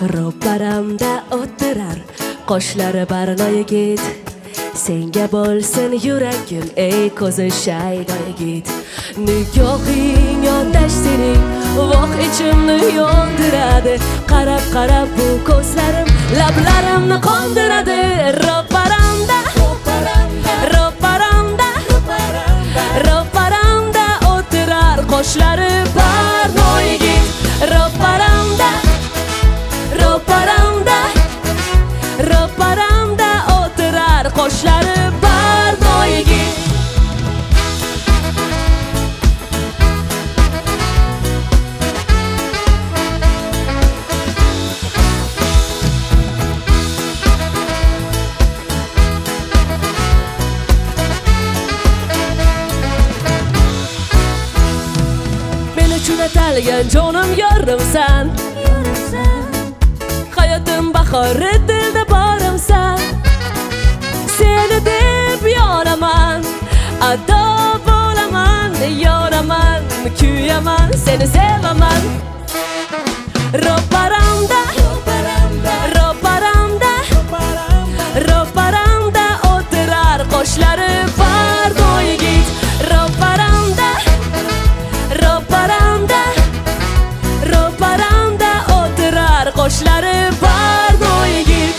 ro'paramda o'tirar qoshlari barno yigit. Senga bo'lsin yuragim ey ko'zi shaydo yigit. Nigohing yondash sening voh ichimni yondiradi. Qarab qarab bu ko'zlarim lablarimni qondiradi. Ro'paramda ro'paramda ro'paramda o'tirar qoshlari barno yigit. Ro'paramda ro'paramda ro'paramda o'tirar qoshlari barno yigit. Atalgan jonim yorimsan, hayotim bahori dilda borimsan. Seni deb yonaman, ado bo'laman, yonaman, kuyaman, seni sevaman. Ro'paramda ro'paramda ro'paramda o'tirar qoshlari barno yigit. Ro'paramda ro'paramda ro'paramda o'tirar qoshlari barno yigit.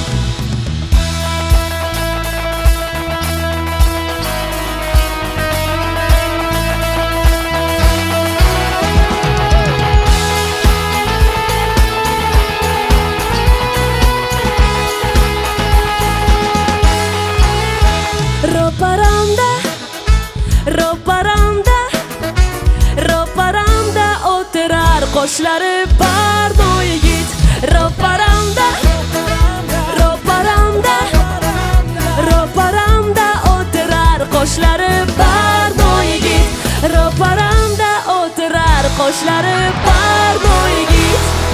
Ro'paramda ro'paramda ro'paramda o'tirar qoshlari barno yigit. Ro'paramda ro'paramda ro'paramda o'tirar qoshlari barno yigit. Ro'paramda o'tirar qoshlari barno yigit.